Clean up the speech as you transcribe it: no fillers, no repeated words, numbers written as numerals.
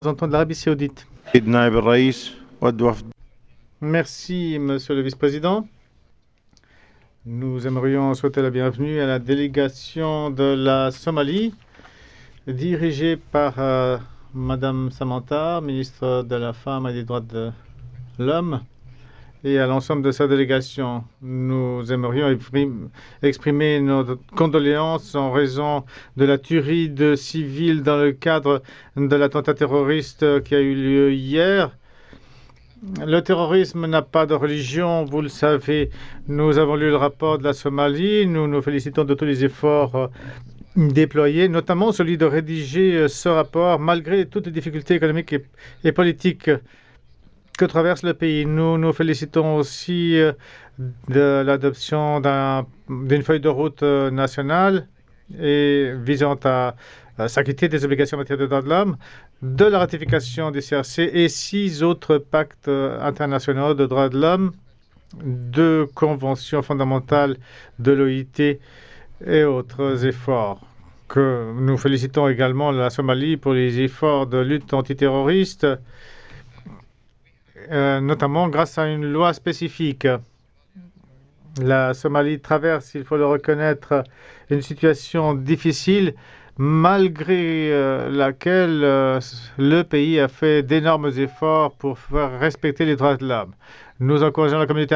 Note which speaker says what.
Speaker 1: représentant de l'Arabie Saoudite.
Speaker 2: نائب الرئيس والوفد.
Speaker 1: Merci, Monsieur le Vice-président. Nous aimerions souhaiter la bienvenue à la délégation de la Somalie, dirigée par Madame Samantha, ministre de la Femme et des Droits de l'Homme, et à l'ensemble de sa délégation. Nous aimerions exprimer nos condoléances en raison de la tuerie de civils dans le cadre de l'attentat terroriste qui a eu lieu hier. Le terrorisme n'a pas de religion, vous le savez. Nous avons lu le rapport de la Somalie. Nous nous félicitons de tous les efforts déployés, notamment celui de rédiger ce rapport malgré toutes les difficultés économiques et politiques que traverse le pays. Nous nous félicitons aussi de l'adoption d'une feuille de route nationale et visant à s'acquitter des obligations en matière de droits de l'homme, de la ratification du CRC et 6 autres pactes internationaux de droits de l'homme, 2 conventions fondamentales de l'OIT et autres efforts. Nous félicitons également la Somalie pour les efforts de lutte antiterroriste, notamment grâce à une loi spécifique. La Somalie traverse, il faut le reconnaître, une situation difficile, malgré laquelle le pays a fait d'énormes efforts pour faire respecter les droits de l'homme. Nous encourageons la communauté